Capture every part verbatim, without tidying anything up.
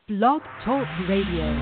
Blog Talk Radio.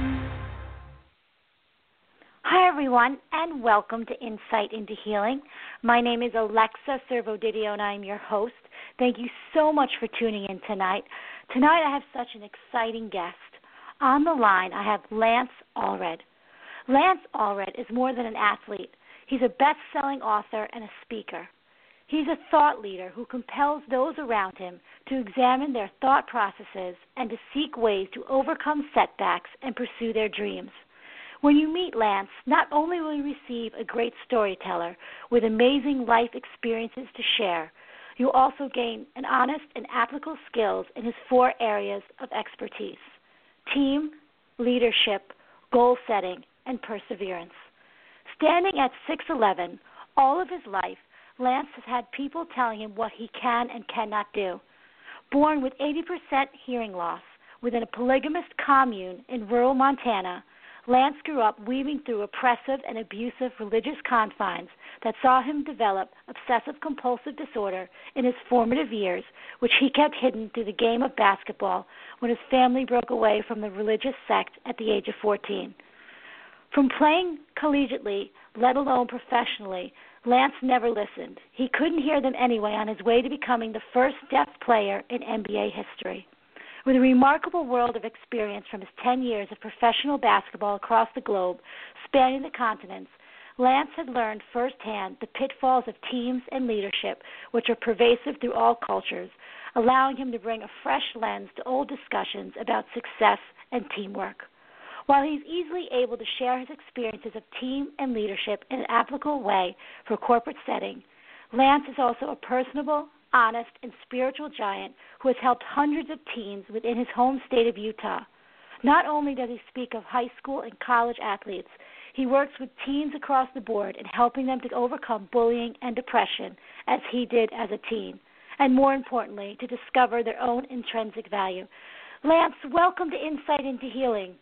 Hi, everyone, and welcome to Insight into Healing. My name is Alexa Servodidio, and I'm your host. Thank you so much for tuning in tonight. Tonight, I have such an exciting guest. On the line, I have Lance Allred. Lance Allred is more than an athlete. He's a best-selling author and a speaker. He's a thought leader who compels those around him to examine their thought processes and to seek ways to overcome setbacks and pursue their dreams. When you meet Lance, not only will you receive a great storyteller with amazing life experiences to share, you'll also gain an honest and applicable skills in his four areas of expertise: team, leadership, goal setting, and perseverance. Standing at six eleven, all of his life, Lance has had people telling him what he can and cannot do. Born with eighty percent hearing loss within a polygamous commune in rural Montana, Lance grew up weaving through oppressive and abusive religious confines that saw him develop obsessive-compulsive disorder in his formative years, which he kept hidden through the game of basketball when his family broke away from the religious sect at the age of fourteen. From playing collegiately, let alone professionally, Lance never listened. He couldn't hear them anyway on his way to becoming the first deaf player in N B A history. With a remarkable world of experience from his ten years of professional basketball across the globe, spanning the continents, Lance had learned firsthand the pitfalls of teams and leadership, which are pervasive through all cultures, allowing him to bring a fresh lens to old discussions about success and teamwork. While he's easily able to share his experiences of team and leadership in an applicable way for a corporate setting, Lance is also a personable, honest, and spiritual giant who has helped hundreds of teens within his home state of Utah. Not only does he speak of high school and college athletes, he works with teens across the board in helping them to overcome bullying and depression, as he did as a teen, and more importantly, to discover their own intrinsic value. Lance, welcome to Insight into Healing.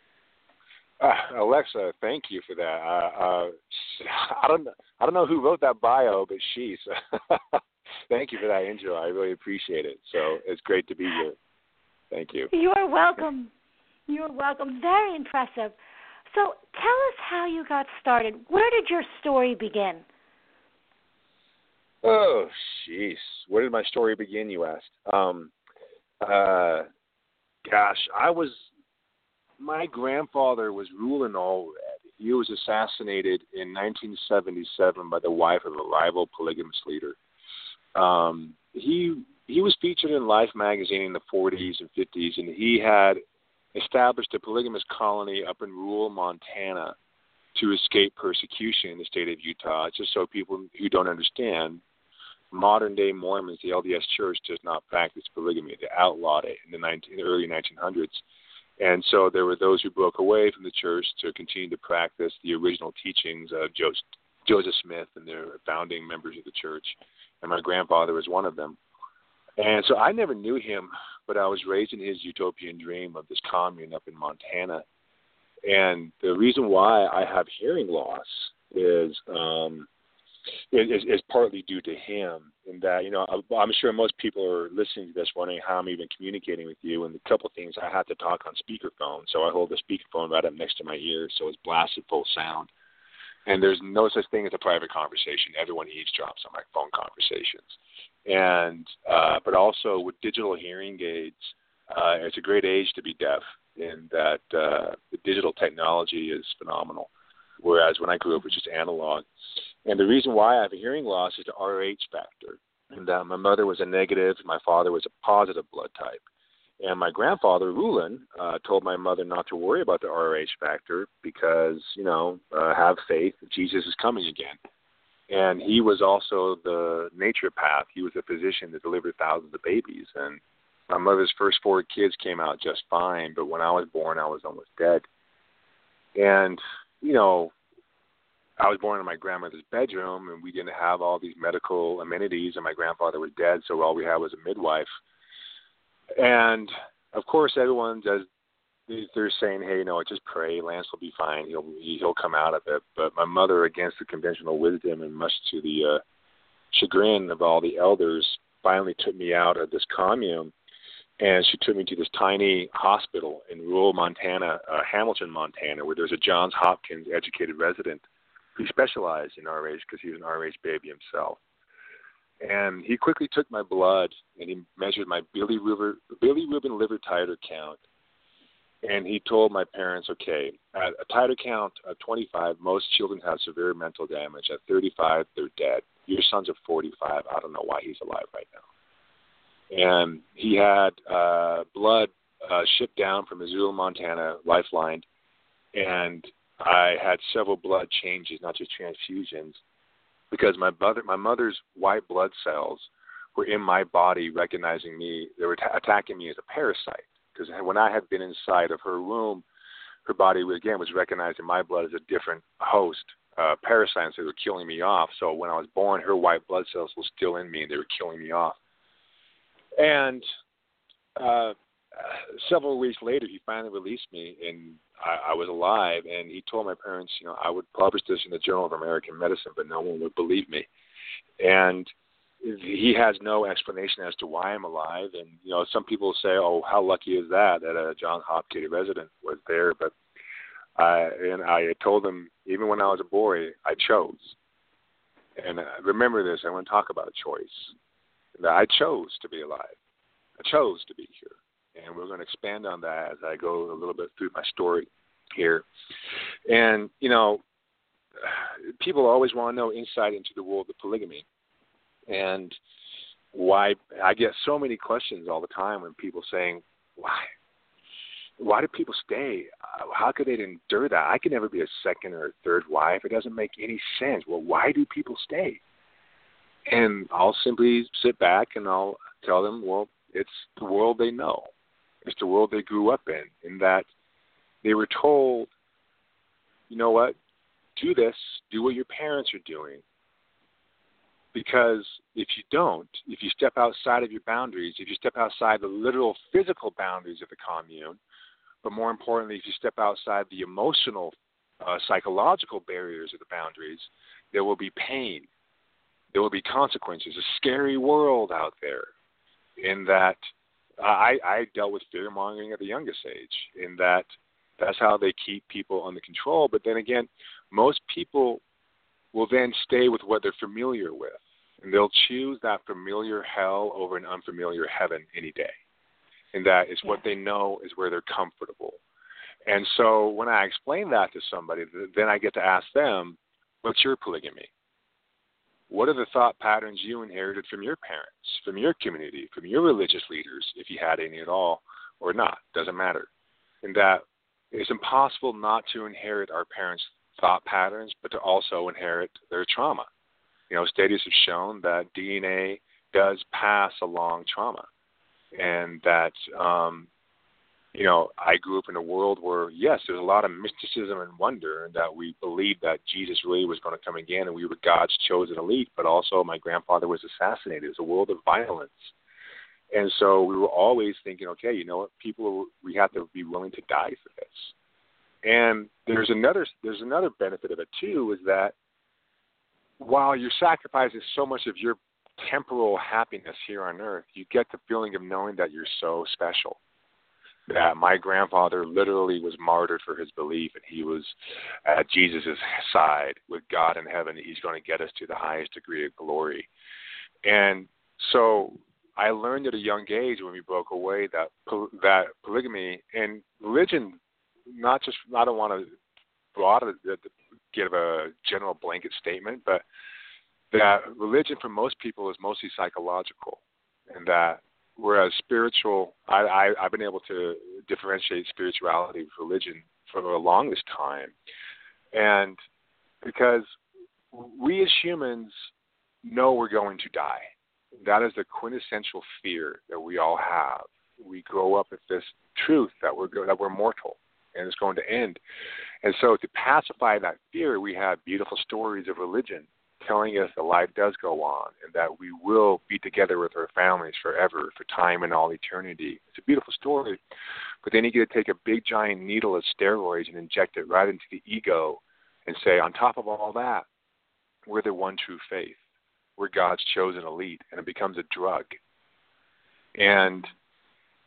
Uh, Alexa, thank you for that. Uh, uh, I don't, I don't know who wrote that bio, but she. So thank you for that intro. I really appreciate it. So it's great to be here. Thank you. You are welcome. You are welcome. Very impressive. So tell us how you got started. Where did your story begin? Oh, jeez. Where did my story begin, you asked? Um, uh, gosh, I was... My grandfather was ruling all red. He was assassinated in nineteen seventy-seven by the wife of a rival polygamous leader. Um, he he was featured in Life magazine in the forties and fifties, and he had established a polygamous colony up in rural Montana to escape persecution in the state of Utah. Just so people who don't understand, modern-day Mormons, the L D S Church, does not practice polygamy. They outlawed it in the, nineteen, in the early nineteen hundreds. And so there were those who broke away from the church to continue to practice the original teachings of Joseph, Joseph Smith and their founding members of the church. And my grandfather was one of them. And so I never knew him, but I was raised in his utopian dream of this commune up in Montana. And the reason why I have hearing loss is um, is, is partly due to him. In that, you know, I'm sure most people are listening to this wondering how I'm even communicating with you. And a couple of things, I have to talk on speakerphone, so I hold the speakerphone right up next to my ear, so it's blasted full sound. And there's no such thing as a private conversation. Everyone eavesdrops on my phone conversations. And uh, but also with digital hearing aids, uh, it's a great age to be deaf in that uh, the digital technology is phenomenal, whereas when I grew up, it was just analog. And the reason why I have a hearing loss is the R H factor. And uh, my mother was a negative, my father was a positive blood type. And my grandfather, Rulin, uh, told my mother not to worry about the R H factor because, you know, uh, have faith, Jesus is coming again. And he was also the naturopath. He was a physician that delivered thousands of babies. And my mother's first four kids came out just fine, but when I was born, I was almost dead. And, you know, I was born in my grandmother's bedroom, and we didn't have all these medical amenities, and my grandfather was dead, so all we had was a midwife. And, of course, everyone does, they're saying, hey, you know, just pray, Lance will be fine, he'll he'll come out of it. But my mother, against the conventional wisdom and much to the uh, chagrin of all the elders, finally took me out of this commune. And she took me to this tiny hospital in rural Montana, uh, Hamilton, Montana, where there's a Johns Hopkins educated resident who specialized in R H because he was an R H baby himself. And he quickly took my blood and he measured my bilirubin, bilirubin liver titer count. And he told my parents, okay, at a titer count of twenty-five, most children have severe mental damage. At thirty-five, they're dead. Your son's at forty-five. I don't know why he's alive right now. And he had uh, blood uh, shipped down from Missoula, Montana, lifelined, and I had several blood changes, not just transfusions, because my mother, my mother's white blood cells were in my body recognizing me. They were t- attacking me as a parasite, because when I had been inside of her womb, her body, again, was recognizing my blood as a different host, uh, parasites that were killing me off. So when I was born, her white blood cells were still in me, and they were killing me off. And uh, several weeks later, he finally released me, and I, I was alive. And he told my parents, you know, I would publish this in the Journal of American Medicine, but no one would believe me. And he has no explanation as to why I'm alive. And, you know, some people say, oh, how lucky is that, that a Johns Hopkins resident was there. But I, and I told him, even when I was a boy, I chose. And uh, remember this, I want to talk about a choice. That I chose to be alive. I chose to be here. And we're going to expand on that as I go a little bit through my story here. And, you know, people always want to know insight into the world of polygamy. And why I get so many questions all the time when people saying, why? Why do people stay? How could they endure that? I could never be a second or a third wife. It doesn't make any sense. Well, why do people stay? And I'll simply sit back and I'll tell them, well, it's the world they know. It's the world they grew up in, in that they were told, you know what, do this, do what your parents are doing. Because if you don't, if you step outside of your boundaries, if you step outside the literal physical boundaries of the commune, but more importantly, if you step outside the emotional, uh, psychological barriers of the boundaries, there will be pain. There will be consequences, a scary world out there. In that, uh, I, I dealt with fear-mongering at the youngest age, in that that's how they keep people under control. But then again, most people will then stay with what they're familiar with, and they'll choose that familiar hell over an unfamiliar heaven any day. And that is what they know is where they're comfortable. And so when I explain that to somebody, then I get to ask them, what's your polygamy? What are the thought patterns you inherited from your parents, from your community, from your religious leaders, if you had any at all, or not? Doesn't matter. And that it's impossible not to inherit our parents' thought patterns, but to also inherit their trauma. You know, studies have shown that D N A does pass along trauma, and that um, you know, I grew up in a world where, yes, there's a lot of mysticism and wonder, and that we believed that Jesus really was going to come again and we were God's chosen elite, but also my grandfather was assassinated. It was a world of violence. And so we were always thinking, okay, you know what, people, we have to be willing to die for this. And there's another, there's another benefit of it, too, is that while you're sacrificing so much of your temporal happiness here on earth, you get the feeling of knowing that you're so special. That my grandfather literally was martyred for his belief, and he was at Jesus' side with God in heaven. He's going to get us to the highest degree of glory. And so I learned at a young age when we broke away that that polygamy and religion, not just, I don't want to broad, give a general blanket statement, but that religion for most people is mostly psychological, and that whereas spiritual, I, I, I've been able to differentiate spirituality with religion for the longest time. And because we as humans know we're going to die. That is the quintessential fear that we all have. We grow up with this truth that we're that we're mortal and it's going to end. And so to pacify that fear, we have beautiful stories of religion telling us that life does go on and that we will be together with our families forever, for time and all eternity. It's a beautiful story. But then you get to take a big giant needle of steroids and inject it right into the ego and say, on top of all that, we're the one true faith. We're God's chosen elite, and it becomes a drug. And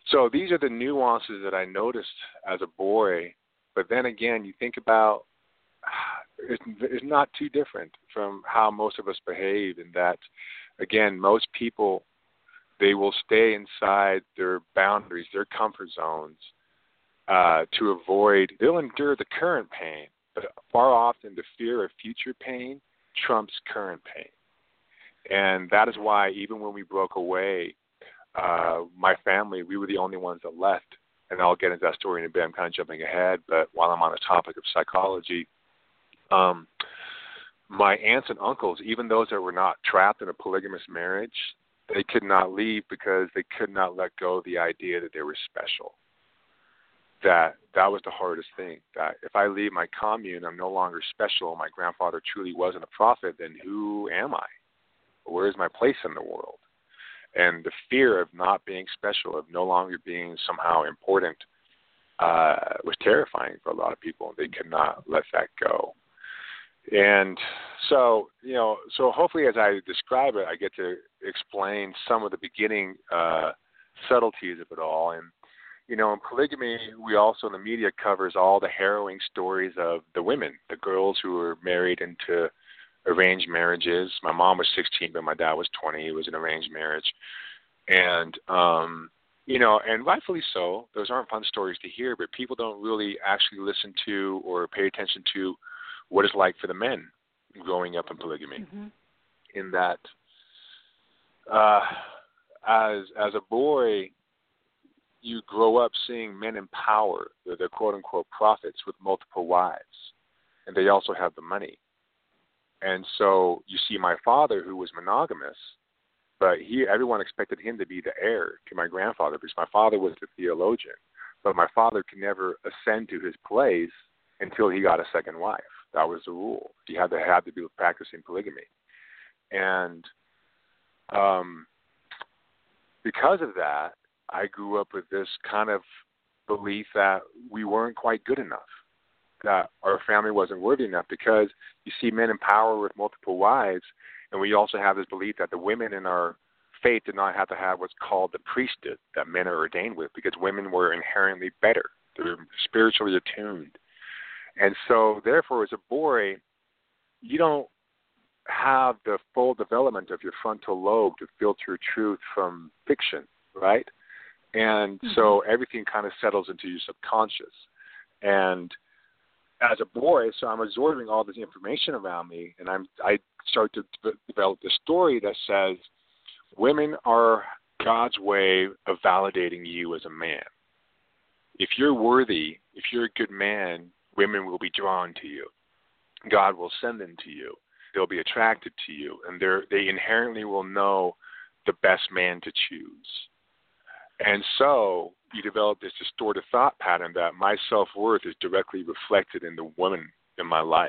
So these are the nuances that I noticed as a boy. But then again, you think about it's, it's not too different from how most of us behave in that, again, most people, they will stay inside their boundaries, their comfort zones, uh, to avoid, they'll endure the current pain, but far often the fear of future pain trumps current pain. And that is why even when we broke away, uh, my family, we were the only ones that left. And I'll get into that story in a bit. I'm kind of jumping ahead, but while I'm on the topic of psychology, um, my aunts and uncles, even those that were not trapped in a polygamous marriage, they could not leave because they could not let go of the idea that they were special. That that was the hardest thing. That if I leave my commune, I'm no longer special. My grandfather truly wasn't a prophet. Then who am I? Where is my place in the world? And the fear of not being special, of no longer being somehow important, uh, was terrifying for a lot of people. They could not let that go. And so, you know, so hopefully as I describe it, I get to explain some of the beginning uh, subtleties of it all. And, you know, in polygamy, we also, in the media, covers all the harrowing stories of the women, the girls who were married into arranged marriages. My mom was sixteen, but my dad was twenty. It was an arranged marriage. And, um, you know, and rightfully so, those aren't fun stories to hear, but people don't really actually listen to or pay attention to what it's like for the men growing up in polygamy. Mm-hmm. In that, uh, as as a boy, you grow up seeing men in power, they're, they're quote-unquote prophets with multiple wives, and they also have the money. And so you see my father, who was monogamous, but he everyone expected him to be the heir to my grandfather because my father was the theologian. But my father could never ascend to his place until he got a second wife. That was the rule. He had to have to be practicing polygamy. And um, because of that, I grew up with this kind of belief that we weren't quite good enough, that our family wasn't worthy enough, because you see men in power with multiple wives, and we also have this belief that the women in our faith did not have to have what's called the priesthood that men are ordained with, because women were inherently better. They're spiritually attuned. And so, therefore, as a boy, you don't have the full development of your frontal lobe to filter truth from fiction, right? And mm-hmm. so everything kind of settles into your subconscious. And as a boy, so I'm absorbing all this information around me, and I'm I start to d- develop the story that says women are God's way of validating you as a man. If you're worthy, if you're a good man, women will be drawn to you. God will send them to you. They'll be attracted to you, and they they inherently will know the best man to choose. And so you develop this distorted thought pattern that my self-worth is directly reflected in the woman in my life.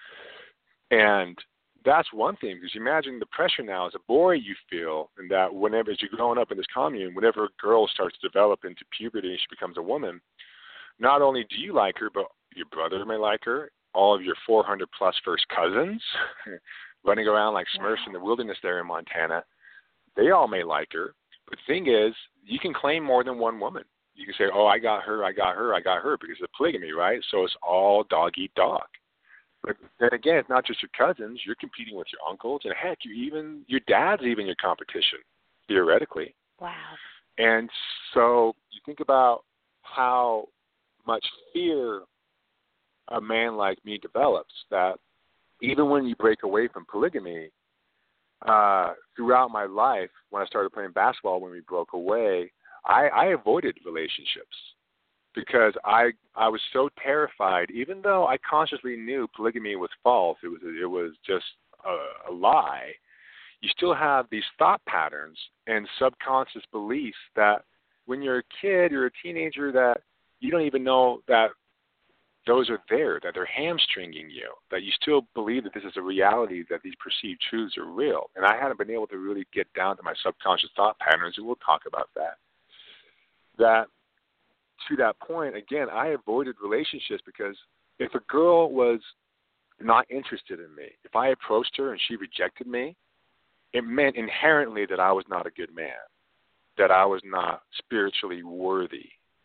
And that's one thing, because you imagine the pressure now as a boy you feel, and that whenever, as you're growing up in this commune, whenever a girl starts to develop into puberty and she becomes a woman, not only do you like her, but your brother may like her, all of your four hundred plus first cousins running around like Smurfs wow. in the wilderness there in Montana, they all may like her. But the thing is, you can claim more than one woman. You can say, oh, I got her, I got her, I got her, because of polygamy, right? So it's all dog eat dog. But then again, it's not just your cousins. You're competing with your uncles, and heck, you even your dad's even your competition, theoretically. Wow. And so you think about how much fear a man like me develops, that even when you break away from polygamy, uh, throughout my life, when I started playing basketball, when we broke away, I, I avoided relationships because I I was so terrified. Even though I consciously knew polygamy was false, it was it was just a, a lie. You still have these thought patterns and subconscious beliefs that when you're a kid, you're a teenager, that you don't even know that those are there, that they're hamstringing you, that you still believe that this is a reality, that these perceived truths are real. And I hadn't been able to really get down to my subconscious thought patterns, and we'll talk about that. That, to that point, again, I avoided relationships because if a girl was not interested in me, if I approached her and she rejected me, it meant inherently that I was not a good man, that I was not spiritually worthy.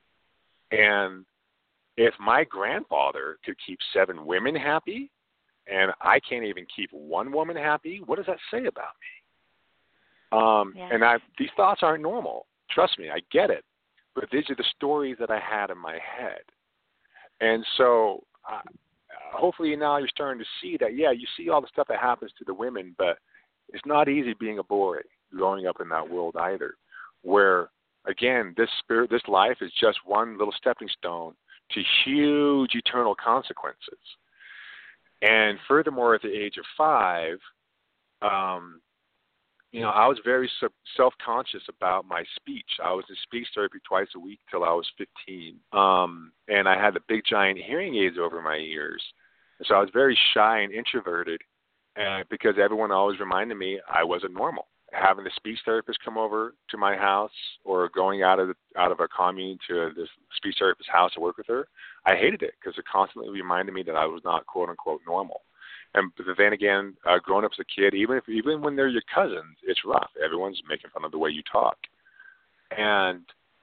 And if my grandfather could keep seven women happy, and I can't even keep one woman happy, what does that say about me? Um, yeah. And I, these thoughts aren't normal. Trust me, I get it. But these are the stories that I had in my head. And so uh, hopefully now you're starting to see that, yeah, you see all the stuff that happens to the women, but it's not easy being a boy growing up in that world either, where, again, this spirit, this life is just one little stepping stone to huge eternal consequences. And furthermore, at the age of five, um, you know, I was very self-conscious about my speech. I was in speech therapy twice a week till I was fifteen. Um, and I had the big giant hearing aids over my ears. So I was very shy and introverted uh, because everyone always reminded me I wasn't normal. Having the speech therapist come over to my house or going out of the, out of a commune to this speech therapist's house to work with her, I hated it because it constantly reminded me that I was not quote-unquote normal. And but then again, uh, growing up as a kid, even if even when they're your cousins, it's rough. Everyone's making fun of the way you talk. And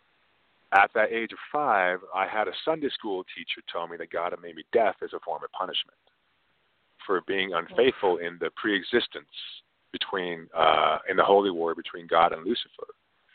at that age of five, I had a Sunday school teacher tell me that God had made me deaf as a form of punishment for being unfaithful in the pre-existence between uh, in the holy war between God and Lucifer.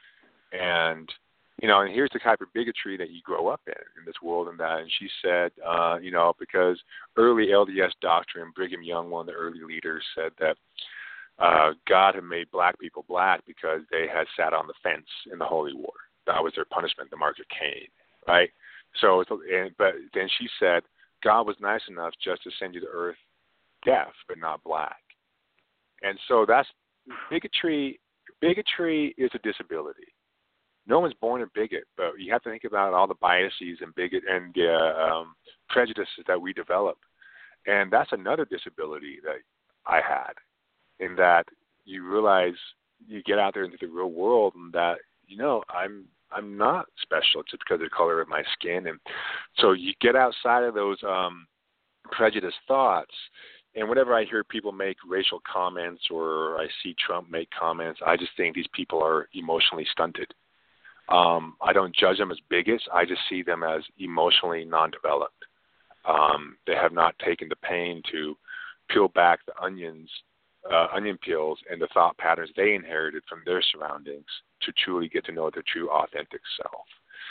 And you know, and here's the type of bigotry that you grow up in, in this world and that. And she said, uh, you know, because early L D S doctrine, Brigham Young, one of the early leaders, said that uh, God had made black people black because they had sat on the fence in the Holy War. That was their punishment, the mark of Cain, right? So, and, but then she said, God was nice enough just to send you to earth deaf, but not black. And so that's bigotry. Bigotry is a disability. No one's born a bigot, but you have to think about all the biases and bigot and uh, um, prejudices that we develop. And that's another disability that I had, in that you realize you get out there into the real world and that, you know, I'm I'm not special just because of the color of my skin. And so you get outside of those um, prejudiced thoughts. And whenever I hear people make racial comments or I see Trump make comments, I just think these people are emotionally stunted. Um, I don't judge them as bigots. I just see them as emotionally non-developed. Um, they have not taken the pain to peel back the onions, uh, onion peels and the thought patterns they inherited from their surroundings to truly get to know their true, authentic self.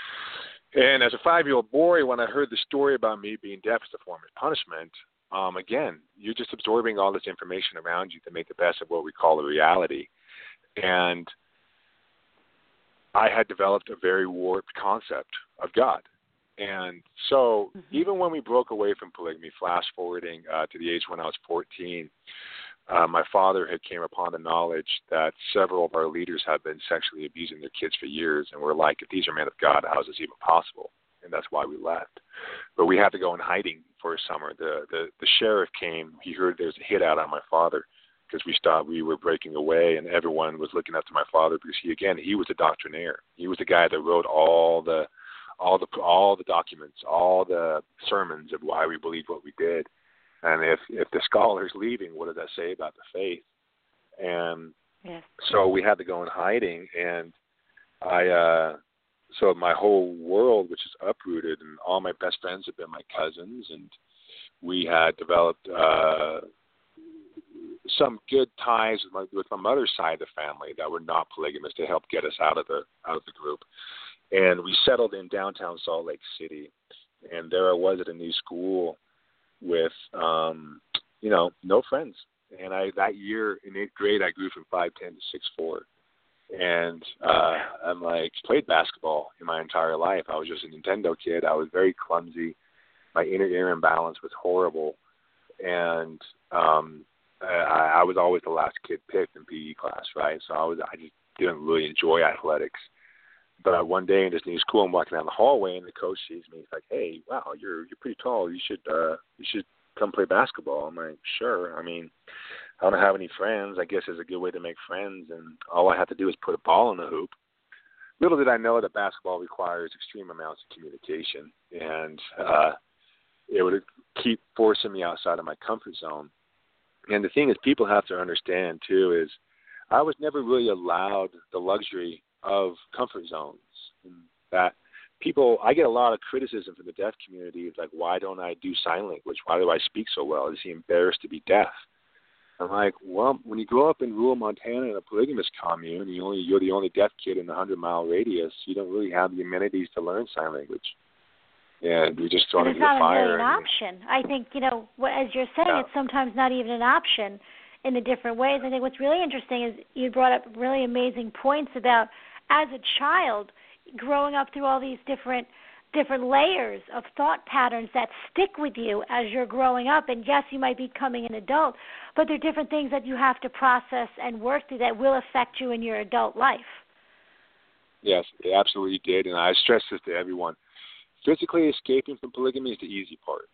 And as a five-year-old boy, when I heard the story about me being deaf as a form of punishment, um, again, you're just absorbing all this information around you to make the best of what we call a reality. And I had developed a very warped concept of God. And so mm-hmm. even when we broke away from polygamy, flash forwarding uh, to the age when I was fourteen, uh, my father had came upon the knowledge that several of our leaders had been sexually abusing their kids for years. And we're like, if these are men of God, how is this even possible? And that's why we left. But we had to go in hiding for a summer. The, the, the sheriff came. He heard there was a hit out on my father, because we thought we were breaking away, and everyone was looking up to my father because he, again, he was a doctrinaire. He was the guy that wrote all the, all the, all the documents, all the sermons of why we believed what we did. And if if the scholar's leaving, what does that say about the faith? And yes. so we had to go in hiding, and I, uh, so my whole world, which is uprooted, and all my best friends have been my cousins, and we had developed. Uh, some good ties with my, with my mother's side of the family that were not polygamous to help get us out of the out of the group. And we settled in downtown Salt Lake City. And there I was at a new school with, um, you know, no friends. And I that year in eighth grade, I grew from five ten to six four. And uh, I'm like, played basketball in my entire life. I was just a Nintendo kid. I was very clumsy. My inner ear imbalance was horrible. And um I, I was always the last kid picked in P E class, right? So I was, I just didn't really enjoy athletics. But one day in this new school, I'm walking down the hallway, and the coach sees me. He's like, "Hey, wow, you're you're pretty tall. You should uh, you should come play basketball." I'm like, "Sure." I mean, I don't have any friends. I guess it's a good way to make friends, and all I have to do is put a ball in the hoop. Little did I know that basketball requires extreme amounts of communication, and uh, it would keep forcing me outside of my comfort zone. And the thing is, people have to understand, too, is I was never really allowed the luxury of comfort zones. And that people, I get a lot of criticism from the deaf community. It's like, why don't I do sign language? Why do I speak so well? Is he embarrassed to be deaf? I'm like, well, when you grow up in rural Montana in a polygamous commune, and you only, you're the only deaf kid in the hundred-mile radius, you don't really have the amenities to learn sign language. And you're just thrown into the fire. It's not really an option. I think, you know, as you're saying, yeah. it's sometimes not even an option in the different ways. I think what's really interesting is you brought up really amazing points about, as a child, growing up through all these different different layers of thought patterns that stick with you as you're growing up. And yes, you might be becoming an adult, but there are different things that you have to process and work through that will affect you in your adult life. Yes, it absolutely did, and I stress this to everyone. Physically escaping from polygamy is the easy part.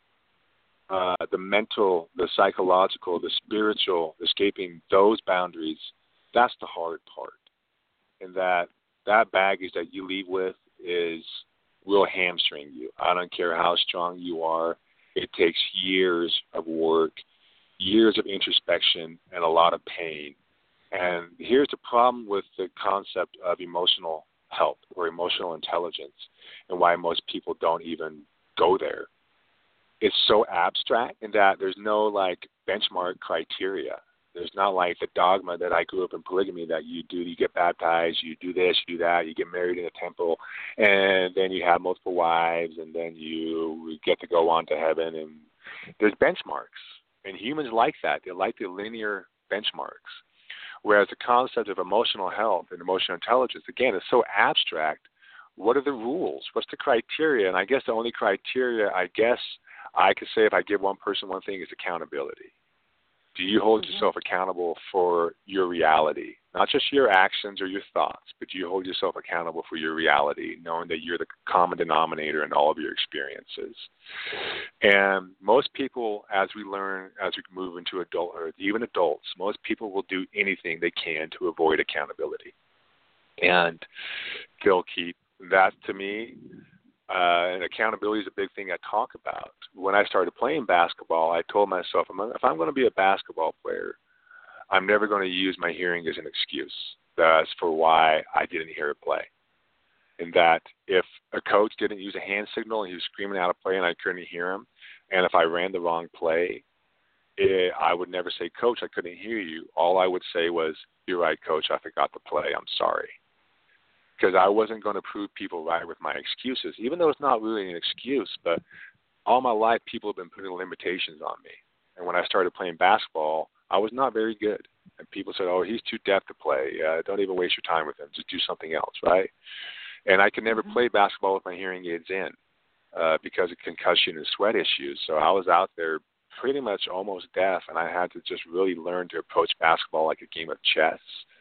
Uh, the mental, the psychological, the spiritual, escaping those boundaries, that's the hard part. And that that baggage that you leave with is will hamstring you. I don't care how strong you are. It takes years of work, years of introspection, and a lot of pain. And here's the problem with the concept of emotional health or emotional intelligence and why most people don't even go there. It's so abstract in that there's no, like, benchmark criteria. There's not like the dogma that I grew up in polygamy that you do, you get baptized, you do this, you do that, you get married in a temple, and then you have multiple wives, and then you get to go on to heaven. And there's benchmarks, and humans like that. They like the linear benchmarks. Whereas the concept of emotional health and emotional intelligence, again, is so abstract. What are the rules? What's the criteria? And I guess the only criteria, I guess I could say if I give one person one thing is accountability. Do you hold mm-hmm. yourself accountable for your reality? Not just your actions or your thoughts, but do you hold yourself accountable for your reality, knowing that you're the common denominator in all of your experiences? And most people, as we learn, as we move into adulthood, even adults, most people will do anything they can to avoid accountability. And they'll keep that, to me, Uh, and accountability is a big thing I talk about. When I started playing basketball, I told myself, if I'm going to be a basketball player, I'm never going to use my hearing as an excuse. That's for why I didn't hear it play. And that if a coach didn't use a hand signal and he was screaming out a play and I couldn't hear him, and if I ran the wrong play, it, I would never say, Coach, I couldn't hear you. All I would say was, you're right, Coach, I forgot the play. I'm sorry. Because I wasn't going to prove people right with my excuses, even though it's not really an excuse. But all my life, people have been putting limitations on me. And when I started playing basketball, I was not very good. And people said, oh, he's too deaf to play. Uh, don't even waste your time with him. Just do something else, right? And I could never mm-hmm. play basketball with my hearing aids in uh, because of concussion and sweat issues. So I was out there pretty much almost deaf, and I had to just really learn to approach basketball like a game of chess,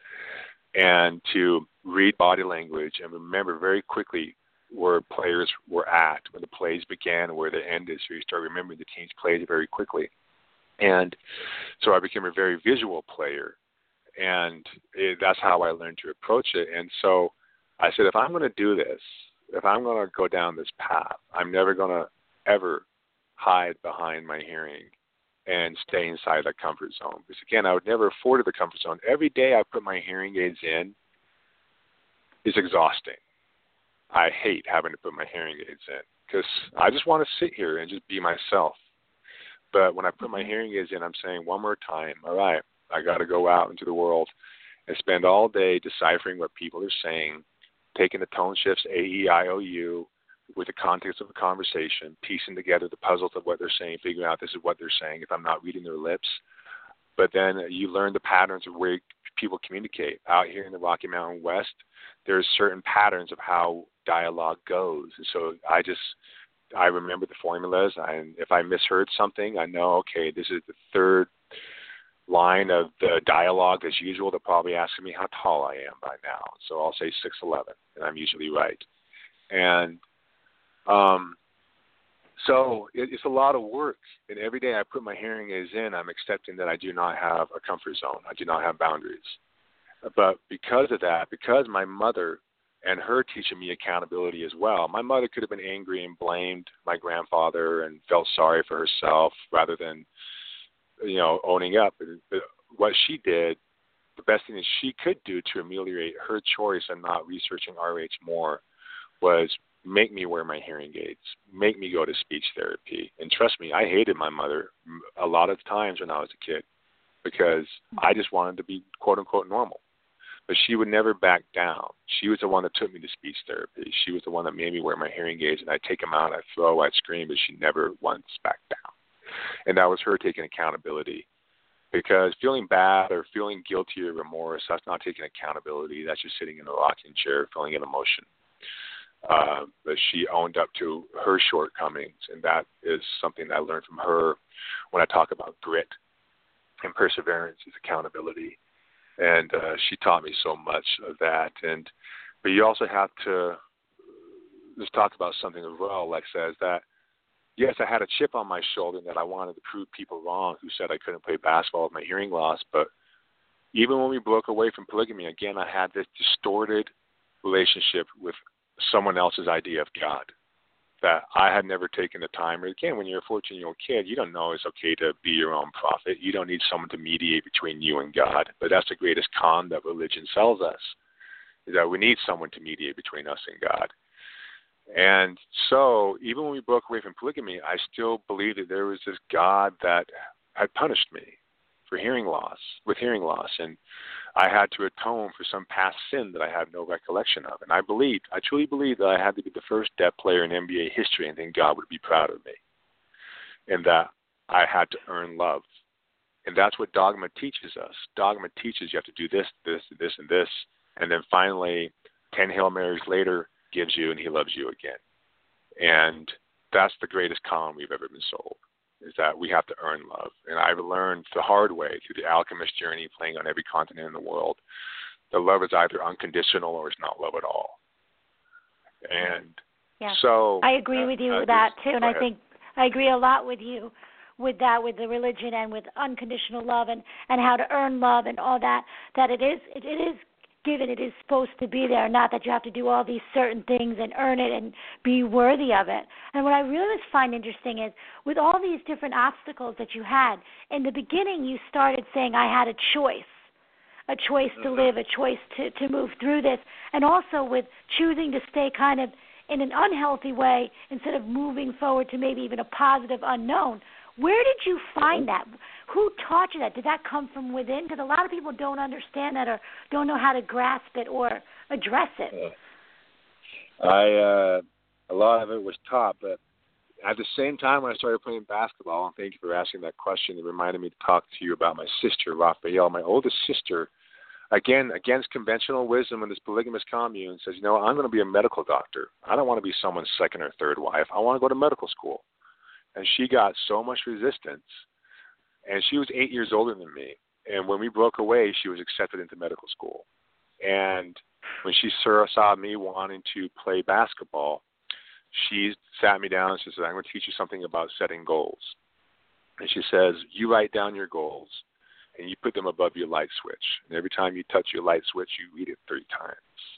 and to read body language and remember very quickly where players were at, when the plays began and where they ended, so you start remembering the team's plays very quickly. And so I became a very visual player, and it, that's how I learned to approach it. And so I said, if I'm going to do this, if I'm going to go down this path, I'm never going to ever hide behind my hearing and stay inside that comfort zone. Because, again, I would never afford the comfort zone. Every day I put my hearing aids in is exhausting. I hate having to put my hearing aids in because I just want to sit here and just be myself. But when I put my hearing aids in, I'm saying one more time, all right, I got to go out into the world and spend all day deciphering what people are saying, taking the tone shifts, A, E, I, O, U, with the context of a conversation, piecing together the puzzles of what they're saying, figuring out this is what they're saying if I'm not reading their lips. But then you learn the patterns of where people communicate. Out here in the Rocky Mountain West, there's certain patterns of how dialogue goes. And so I just, I remember the formulas, and if I misheard something, I know, okay, this is the third line of the dialogue as usual. They're probably asking me how tall I am by now. So I'll say six eleven, and I'm usually right. And Um, so it, it's a lot of work, and every day I put my hearing aids in, I'm accepting that I do not have a comfort zone. I do not have boundaries. But because of that, because my mother and her teaching me accountability as well, my mother could have been angry and blamed my grandfather and felt sorry for herself rather than, you know, owning up. But what she did the best thing that she could do to ameliorate her choice and not researching R H more was make me wear my hearing aids, make me go to speech therapy. And trust me, I hated my mother a lot of times when I was a kid because I just wanted to be quote-unquote normal. But she would never back down. She was the one that took me to speech therapy. She was the one that made me wear my hearing aids, and I'd take them out, I'd throw, I'd scream, but she never once backed down. And that was her taking accountability. Because feeling bad or feeling guilty or remorse, that's not taking accountability. That's just sitting in a rocking chair feeling an emotion. Uh, but she owned up to her shortcomings, and that is something that I learned from her when I talk about grit and perseverance is accountability. And uh, she taught me so much of that. And but you also have to just talk about something as well, Alexa, is that, yes, I had a chip on my shoulder that I wanted to prove people wrong who said I couldn't play basketball with my hearing loss. But even when we broke away from polygamy, again, I had this distorted relationship with someone else's idea of God that I had never taken the time. Again, when you're a fourteen-year-old kid, you don't know it's okay to be your own prophet. You don't need someone to mediate between you and God. But that's the greatest con that religion sells us, is that we need someone to mediate between us and God. And so even when we broke away from polygamy, I still believed that there was this God that had punished me for hearing loss, with hearing loss. And I had to atone for some past sin that I had no recollection of. And I believed, I truly believed that I had to be the first deaf player in N B A history, and then God would be proud of me. And that I had to earn love. And that's what dogma teaches us. Dogma teaches you have to do this, this, this, and this. And then finally, ten Hail Marys later, gives you and he loves you again. And that's the greatest con we've ever been sold, is that we have to earn love. And I've learned the hard way through the alchemist journey, playing on every continent in the world, that love is either unconditional or it's not love at all. And yeah. so I agree uh, with you uh, with that too, and I ahead. think I agree a lot with you with that, with the religion and with unconditional love and, and how to earn love and all that, that it is it, it is given, it is supposed to be there, not that you have to do all these certain things and earn it and be worthy of it. And what I really find interesting is, with all these different obstacles that you had, in the beginning you started saying, I had a choice, a choice to live, a choice to, to move through this, and also with choosing to stay kind of in an unhealthy way instead of moving forward to maybe even a positive unknown. Where did you find that? Who taught you that? Did that come from within? Because a lot of people don't understand that or don't know how to grasp it or address it. I uh, a lot of it was taught, but at the same time when I started playing basketball, and thank you for asking that question, it reminded me to talk to you about my sister, Raphael, my oldest sister. Again, against conventional wisdom in this polygamous commune, says, you know, I'm going to be a medical doctor. I don't want to be someone's second or third wife. I want to go to medical school. And she got so much resistance. And she was eight years older than me. And when we broke away, she was accepted into medical school. And when she saw me wanting to play basketball, she sat me down and she said, I'm going to teach you something about setting goals. And she says, you write down your goals, and you put them above your light switch. And every time you touch your light switch, you read it three times.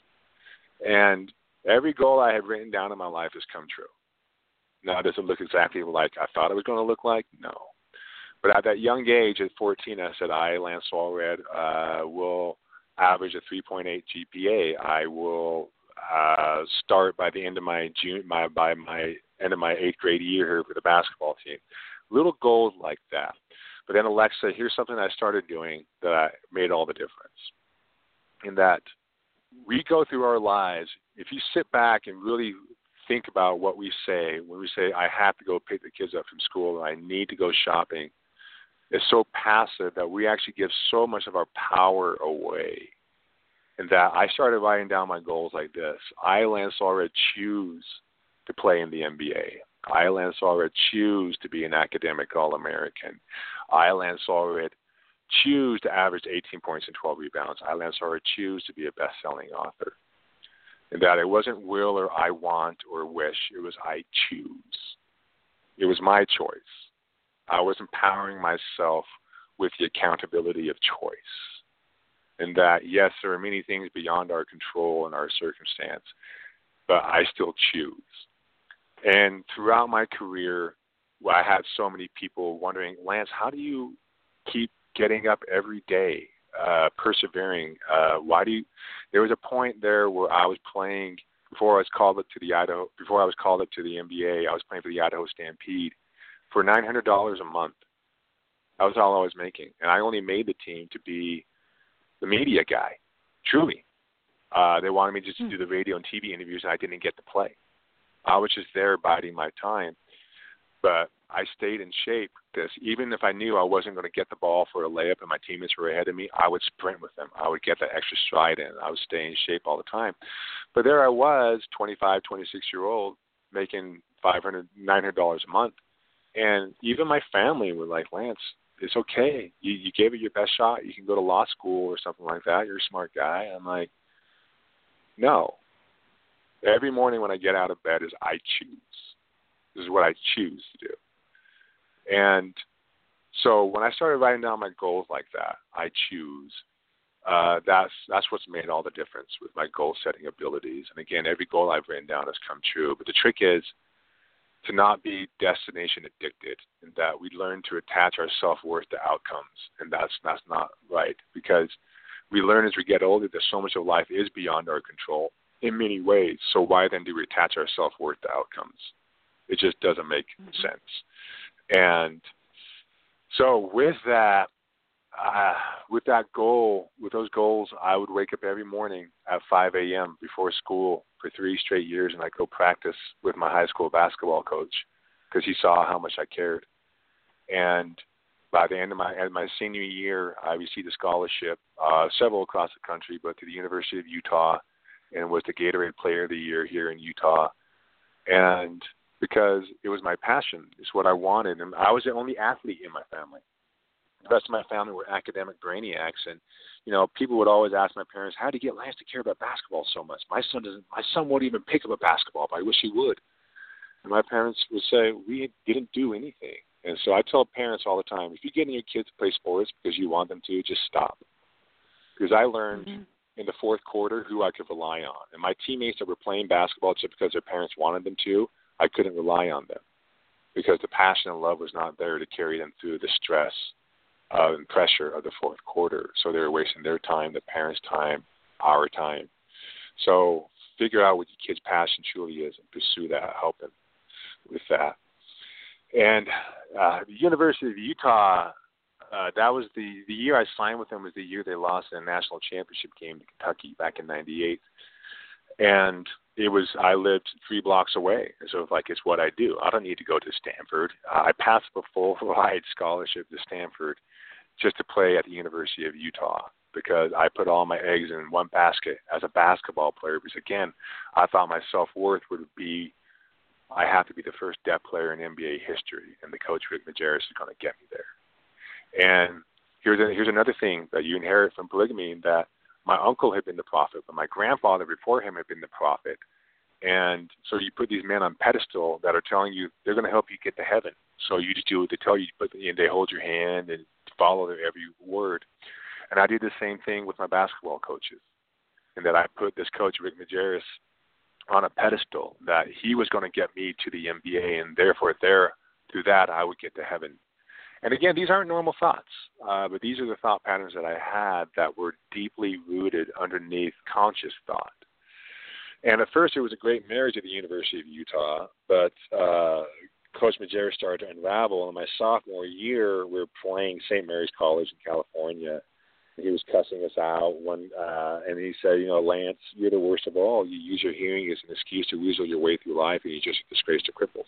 And every goal I had written down in my life has come true. Now, does it look exactly like I thought it was going to look like? No. But at that young age, at fourteen, I said, I, Lance Allred, uh, will average a three point eight G P A. I will uh, start by the end of my June, my by my end of my eighth grade year here for the basketball team. Little goals like that. But then, Alexa, here's something I started doing that made all the difference. In that we go through our lives, if you sit back and really think about what we say when we say, I have to go pick the kids up from school, or I need to go shopping, it's so passive that we actually give so much of our power away. And that I started writing down my goals like this. I, Lance Allred, choose to play in the N B A. I, Lance Allred, choose to be an academic All-American. I, Lance Allred, choose to average eighteen points and twelve rebounds. I, Lance Allred, choose to be a best-selling author. And that it wasn't will or I want or wish. It was I choose. It was my choice. I was empowering myself with the accountability of choice. And that, yes, there are many things beyond our control and our circumstance, but I still choose. And throughout my career, I had so many people wondering, Lance, how do you keep getting up every day? uh, persevering. Uh, why do you? There was a point there where I was playing before I was called up to the Idaho. Before I was called up to the N B A, I was playing for the Idaho Stampede for nine hundred dollars a month. That was all I was making, and I only made the team to be the media guy. Truly, uh, they wanted me just to do the radio and T V interviews, and I didn't get to play. I was just there biding my time. But I stayed in shape because even if I knew I wasn't going to get the ball for a layup and my teammates were ahead of me, I would sprint with them. I would get that extra stride in. I would stay in shape all the time. But there I was, twenty-five, twenty-six-year-old, making five hundred dollars, nine hundred dollars a month. And even my family were like, Lance, it's okay. You, you gave it your best shot. You can go to law school or something like that. You're a smart guy. I'm like, no. Every morning when I get out of bed is I choose. This is what I choose to do. And so when I started writing down my goals like that, I choose, uh, that's that's what's made all the difference with my goal-setting abilities. And again, every goal I've written down has come true. But the trick is to not be destination addicted, and that we learn to attach our self-worth to outcomes. And that's, that's not right, because we learn as we get older that so much of life is beyond our control in many ways. So why then do we attach our self-worth to outcomes? It just doesn't make mm-hmm. sense. And so with that, uh, with that goal, with those goals, I would wake up every morning at five a.m. before school for three straight years, and I'd go practice with my high school basketball coach because he saw how much I cared. And by the end of my, end of my senior year, I received a scholarship, uh, several across the country, but to the University of Utah, and was the Gatorade Player of the Year here in Utah. And because it was my passion, it's what I wanted. And I was the only athlete in my family. The rest of my family were academic brainiacs. And, you know, people would always ask my parents, how do you get Lance to care about basketball so much? My son doesn't, my son won't even pick up a basketball, but I wish he would. And my parents would say, we didn't do anything. And so I tell parents all the time, if you're getting your kids to play sports because you want them to, just stop. Because I learned mm-hmm. in the fourth quarter who I could rely on. And my teammates that were playing basketball just because their parents wanted them to, I couldn't rely on them because the passion and love was not there to carry them through the stress uh, and pressure of the fourth quarter. So they were wasting their time, the parents' time, our time. So figure out what your kid's passion truly is and pursue that, help them with that. And uh, the University of Utah, uh, that was the, the year I signed with them was the year they lost in a national championship game to Kentucky back in ninety-eight. And it was, I lived three blocks away. So like, it's what I do. I don't need to go to Stanford. Uh, I passed a full ride scholarship to Stanford just to play at the University of Utah because I put all my eggs in one basket as a basketball player because, again, I thought my self-worth would be, I have to be the first depth player in N B A history, and the coach, Rick Majerus, is going to get me there. And here's, a, here's another thing that you inherit from polygamy, that my uncle had been the prophet, but my grandfather before him had been the prophet. And so you put these men on pedestal that are telling you they're going to help you get to heaven. So you just do what they tell you, but you know, they hold your hand and follow their every word. And I did the same thing with my basketball coaches, and that I put this coach, Rick Majerus, on a pedestal, that he was going to get me to the N B A, and therefore there, through that, I would get to heaven. And again, these aren't normal thoughts, uh, but these are the thought patterns that I had that were deeply rooted underneath conscious thought. And at first, it was a great marriage at the University of Utah, but uh, Coach Majerus started to unravel. In my sophomore year, we were playing Saint Mary's College in California. He was cussing us out, one, uh, and he said, you know, Lance, you're the worst of all. You use your hearing as an excuse to weasel your way through life, and you just a disgrace to cripples.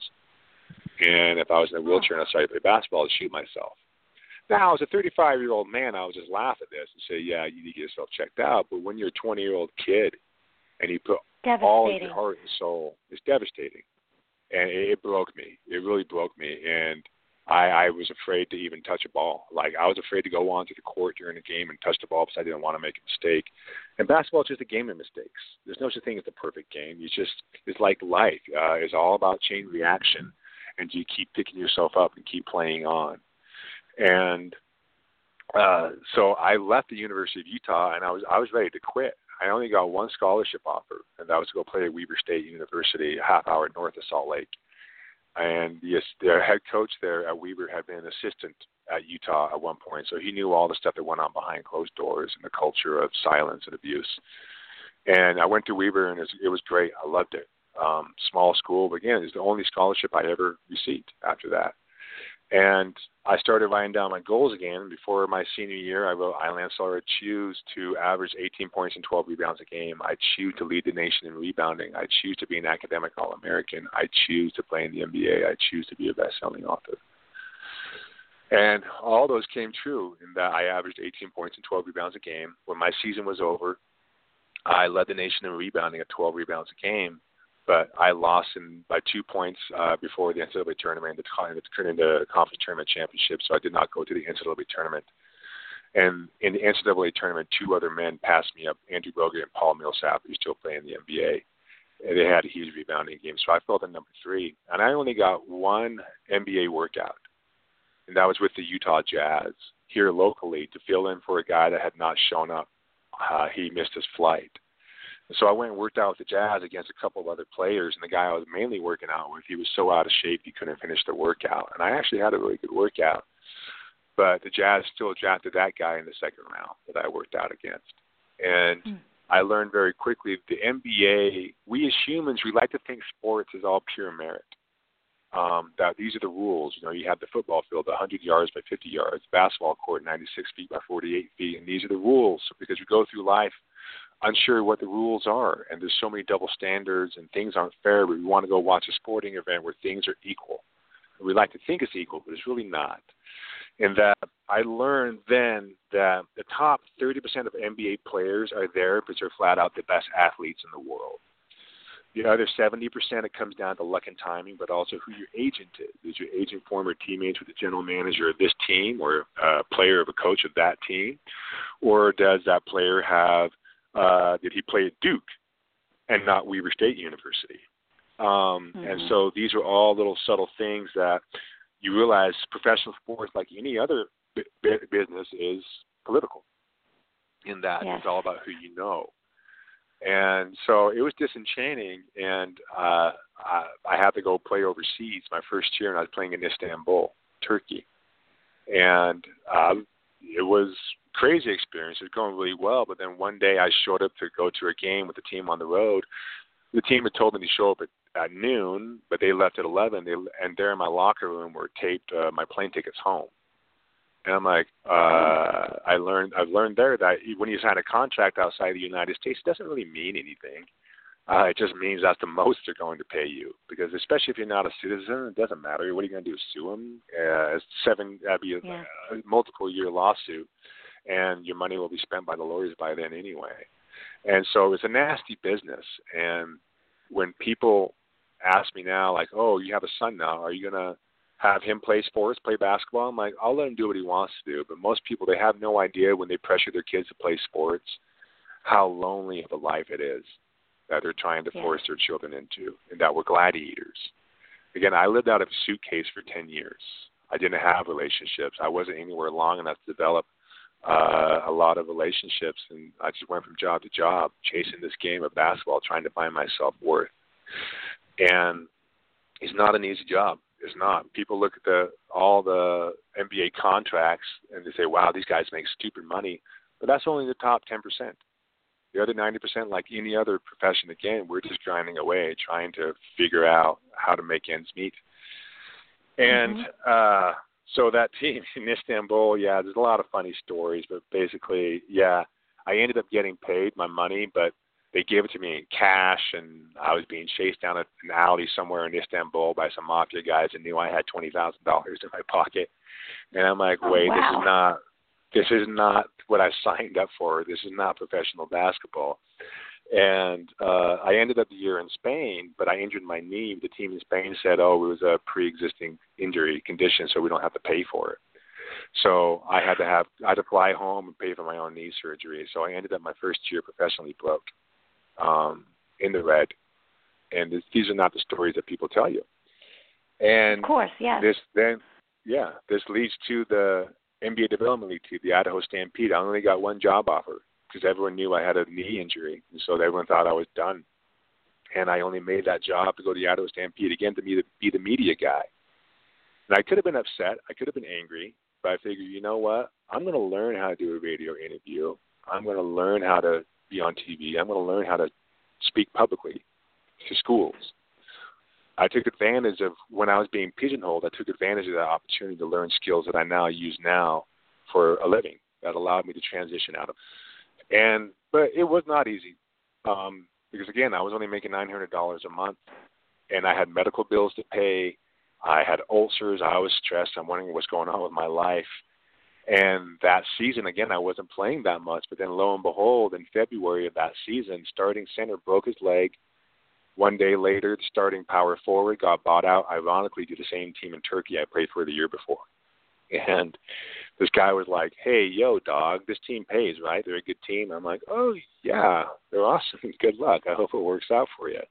And if I was in a wheelchair and I started to play basketball, I'd shoot myself. Now, as a thirty-five-year-old man, I would just laugh at this and say, yeah, you need to get yourself checked out. But when you're a twenty-year-old kid and you put all of your heart and soul, it's devastating. And it, it broke me. It really broke me. And I, I was afraid to even touch a ball. Like, I was afraid to go onto the court during a game and touch the ball because I didn't want to make a mistake. And basketball is just a game of mistakes. There's no such thing as the perfect game. You just, it's like life. Uh, it's all about chain reaction. And you keep picking yourself up and keep playing on. And uh, so I left the University of Utah, and I was I was ready to quit. I only got one scholarship offer, and that was to go play at Weber State University, a half hour north of Salt Lake. And and yes, their head coach there at Weber had been an assistant at Utah at one point, so he knew all the stuff that went on behind closed doors and the culture of silence and abuse. And I went to Weber, and it was, it was great. I loved it. Um, small school, but again, it's the only scholarship I ever received after that. And I started writing down my goals again. Before my senior year, I wrote, I, Lance Eller, choose to average eighteen points and twelve rebounds a game. I choose to lead the nation in rebounding. I choose to be an academic All-American. I choose to play in the N B A. I choose to be a best-selling author. And all those came true in that I averaged eighteen points and twelve rebounds a game. When my season was over, I led the nation in rebounding at twelve rebounds a game. But I lost in by two points uh, before the N C double A tournament. It turned into the conference tournament championship, so I did not go to the N C double A tournament. And in the N C double A tournament, two other men passed me up, Andrew Bogut and Paul Millsap, who still play in the N B A. And they had a huge rebounding game, so I fell to number three. And I only got one N B A workout, and that was with the Utah Jazz here locally to fill in for a guy that had not shown up. Uh, he missed his flight. So I went and worked out with the Jazz against a couple of other players, and the guy I was mainly working out with, he was so out of shape he couldn't finish the workout. And I actually had a really good workout, but the Jazz still drafted that guy in the second round that I worked out against. And mm. I learned very quickly the N B A, we as humans, we like to think sports is all pure merit. Um, that these are the rules. You know, you have the football field, one hundred yards by fifty yards, basketball court, ninety-six feet by forty-eight feet, and these are the rules. So because we go through life unsure what the rules are, and there's so many double standards and things aren't fair, but we want to go watch a sporting event where things are equal. We like to think it's equal, but it's really not. And that I learned then that the top thirty percent of N B A players are there because they're flat out the best athletes in the world. The other seventy percent, it comes down to luck and timing, but also who your agent is. Is your agent former teammates with the general manager of this team, or a player of a coach of that team? Or does that player have Uh, did he play at Duke and not Weber State University? Um, mm-hmm. And so these are all little subtle things that you realize professional sports, like any other b- b- business, is political in that yes. It's all about who you know. And so it was disenchanting, and uh, I, I had to go play overseas my first year, and I was playing in Istanbul, Turkey. And uh, it was crazy experience. It was going really well, but then one day I showed up to go to a game with the team on the road. The team had told me to show up at, at noon, but they left at eleven. They, and there in my locker room were taped uh, my plane tickets home. And I'm like, uh, I learned, I've learned there that when you sign a contract outside the United States, it doesn't really mean anything. Uh, it just means that's the most they're going to pay you, because especially if you're not a citizen, it doesn't matter. What are you going to do? Sue them? Uh, it's seven, that'd be a, yeah. a multiple year lawsuit, and your money will be spent by the lawyers by then anyway. And so it's a nasty business. And when people ask me now, like, oh, you have a son now, are you going to have him play sports, play basketball? I'm like, I'll let him do what he wants to do. But most people, they have no idea when they pressure their kids to play sports how lonely of a life it is that they're trying to yeah. force their children into, and that we're gladiators. Again, I lived out of a suitcase for ten years. I didn't have relationships. I wasn't anywhere long enough to develop uh, a lot of relationships, and I just went from job to job, chasing this game of basketball, trying to find my self-worth. And it's not an easy job. It's not. People look at the all the N B A contracts and they say, wow, these guys make stupid money. But that's only the top ten percent. The other ninety percent, like any other profession, again, we're just grinding away, trying to figure out how to make ends meet. And mm-hmm. uh, so that team in Istanbul, yeah, there's a lot of funny stories. But basically, yeah, I ended up getting paid my money, but they gave it to me in cash, and I was being chased down an alley somewhere in Istanbul by some mafia guys and knew I had twenty thousand dollars in my pocket. And I'm like, wait, oh, wow. this is not this is not what I signed up for. This is not professional basketball. And uh, I ended up the year in Spain, but I injured my knee. The team in Spain said, oh, it was a pre-existing injury condition, so we don't have to pay for it. So I had to have I had to fly home and pay for my own knee surgery. So I ended up my first year professionally broke. Um, in the red, and this, these are not the stories that people tell you. And of course, yeah. This then, yeah, this leads to the N B A Development League team, the Idaho Stampede. I only got one job offer because everyone knew I had a knee injury, and so everyone thought I was done. And I only made that job to go to the Idaho Stampede again to be the, be the media guy. And I could have been upset. I could have been angry. But I figured, you know what? I'm going to learn how to do a radio interview. I'm going to learn how to be on T V. I'm going to learn how to speak publicly to schools. I took advantage of, when I was being pigeonholed, I took advantage of that opportunity to learn skills that I now use now for a living that allowed me to transition out of. And, but it was not easy. Um, because again, I was only making nine hundred dollars a month, and I had medical bills to pay. I had ulcers. I was stressed. I'm wondering what's going on with my life. And that season, again, I wasn't playing that much. But then lo and behold, in February of that season, starting center broke his leg. One day later, the starting power forward got bought out, ironically, to the same team in Turkey I played for the year before. And this guy was like, hey, yo, dog, this team pays, right? They're a good team. I'm like, oh, yeah, they're awesome. Good luck. I hope it works out for you.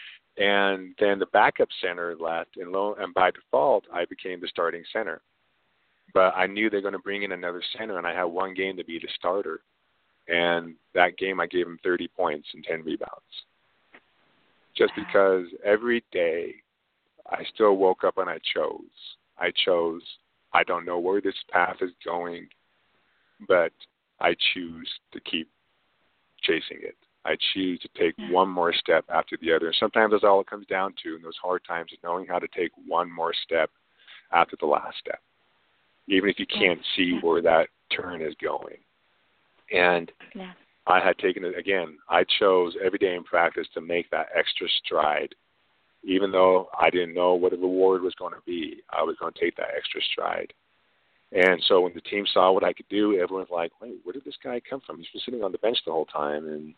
And then the backup center left, and, lo- and by default, I became the starting center. But I knew they were going to bring in another center, and I had one game to be the starter. And that game, I gave him thirty points and ten rebounds. Just because every day I still woke up and I chose. I chose. I don't know where this path is going, but I choose to keep chasing it. I choose to take yeah. one more step after the other. And sometimes that's all it comes down to in those hard times, is knowing how to take one more step after the last step, even if you can't see where that turn is going. And yeah. I had taken it, again, I chose every day in practice to make that extra stride. Even though I didn't know what the reward was going to be, I was going to take that extra stride. And so when the team saw what I could do, everyone's like, wait, where did this guy come from? He's been sitting on the bench the whole time. And